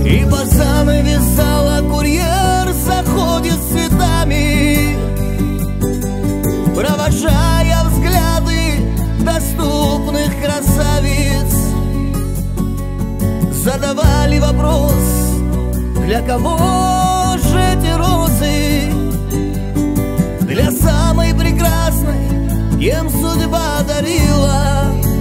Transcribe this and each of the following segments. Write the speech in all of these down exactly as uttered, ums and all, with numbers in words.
И по занавес зала курьер заходит с цветами, провожая взгляды доступных красавиц. Задавали вопрос: для кого же эти розы? Для самой прекрасной, кем судьба дарила.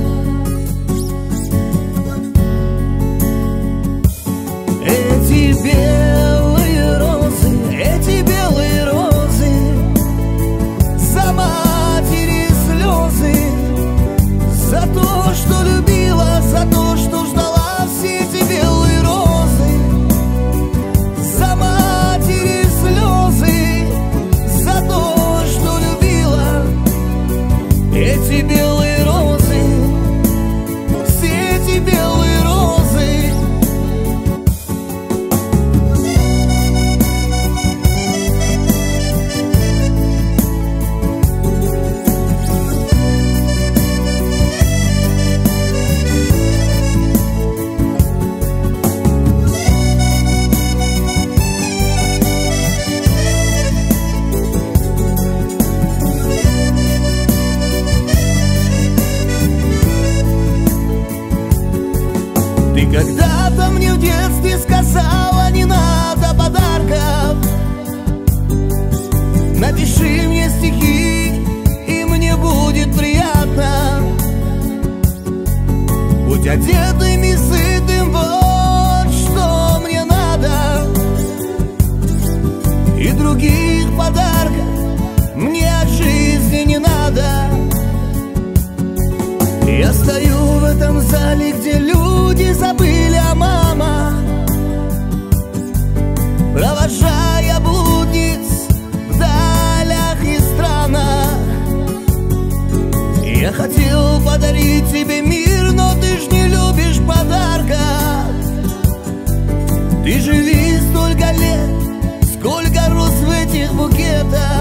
Эти белые розы, эти белые розы, за матери слезы, за то, что любила, за то, что ждала. Все эти белые розы, за матери слезы, за то, что любила. Эти белые розы, все эти белые розы. Ты когда-то мне в детстве сказала: не надо подарков, напиши мне стихи, и мне будет приятно. Будь одетым и сытым, вот что мне надо. И других подарков мне от жизни не надо. Я стою в этом зале, где люди забыли о мамах, провожая блудниц в далях и странах. Я хотел подарить тебе мир, но ты ж не любишь подарка. Ты живи столько лет, сколько роз в этих букетах.